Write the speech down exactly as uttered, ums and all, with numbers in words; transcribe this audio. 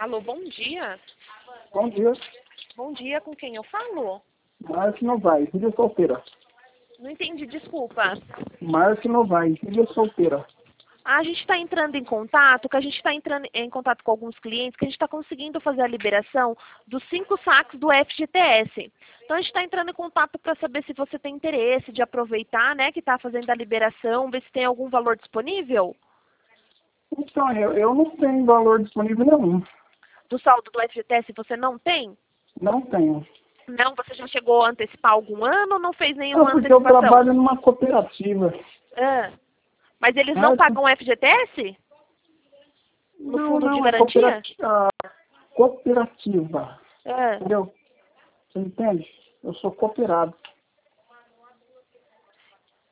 Alô, bom dia. Bom dia. Bom dia, com quem eu falo? Márcio Novaes, filha solteira. Não entendi, desculpa. Márcio Novaes, filha solteira. A gente está entrando em contato, que a gente está entrando em contato com alguns clientes, que a gente está conseguindo fazer a liberação dos cinco saques do F G T S. Então a gente está entrando em contato para saber se você tem interesse de aproveitar, né, que está fazendo a liberação, ver se tem algum valor disponível. Então, eu, eu não tenho valor disponível nenhum. Do saldo do F G T S você não tem? Não tenho. Não, você já chegou a antecipar algum ano ou não fez É nenhuma porque eu antecipação? trabalho numa cooperativa. Ah, mas eles É, não pagam F G T S? No não, fundo de não, é garantia? cooperativa. cooperativa. Ah. Entendeu? Você entende? Eu sou cooperado.